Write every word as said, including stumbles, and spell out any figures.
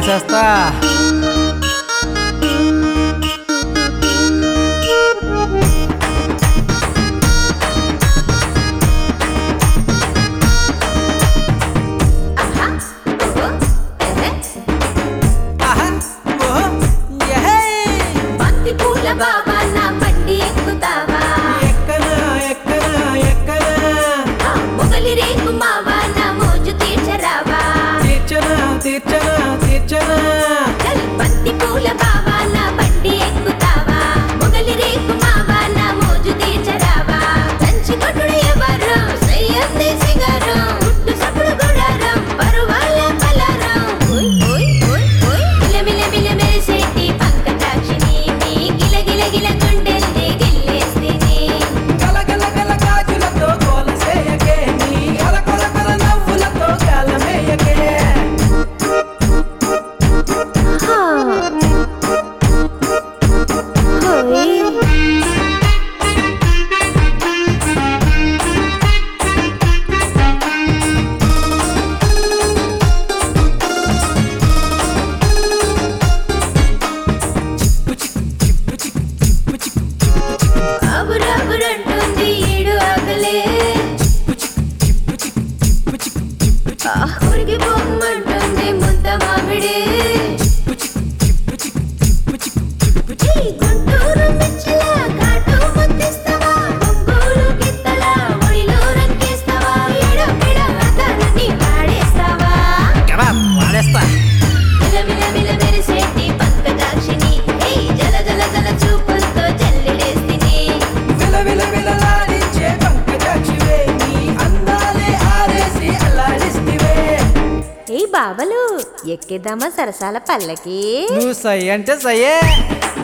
వేసేస్తా. బాబా నా బండి ఎక్కుతావా? ఎక్కనా ఎక్కనా ఎక్కనా మొగలి రేకు మావా నా మోజు తీర్చరావా? తీర్చనా తీర్చనా తీర్చనా చల్ బంతి పూల బావా నా బండి ఎక్కుతావా? మొగలి రేకు మావా నా మోజు తీర్చరావా? దంచి కొట్టుడు ఎవరు సయ్యంది సింగారం గుట్టు సప్పుడు గుడారం పరువాల పలారం ఓయ్ ఓయ్ ఓయ్ ఓయ్ మిల మిల మిల మెరిసేటి పంకజాక్షిని మీ గిల గిల గిల గుండెల్ని గిల్లేస్తిని. గల గల గల గాజులతో గోలసేయకే నీ అల కొల కొల నవ్వులతో గాలమేయకే. హా ఓయ్ అబురబురంటుంది ఈడు ఆకలే ఊరికి పొమ్మంటుంది ముద్ద మామిడి ఈ గుంటూరు మిర్చిలా ఘాటు ముద్దిస్తావా? ఒంగోలు గిత్తలా ఒడిలో రంకేస్తావా? ఎడ పెడ అతన్ని వాడేస్తావా? వాడేస్తా. మిల మిల మిల మెరిసేటి పంకజాక్షిని ఏయ్ జల జల జల చూపులతో జల్లిడేస్తిని. విల విల విలలాడించే పంకజాక్షివే నీ అందాలే ఆరేసి అల్లాడిస్తివే. ఏయ్ బాబలు ఎక్కేద్దామా సరసాల పల్లకి? నువ్వు సై అంటే సయ్యే.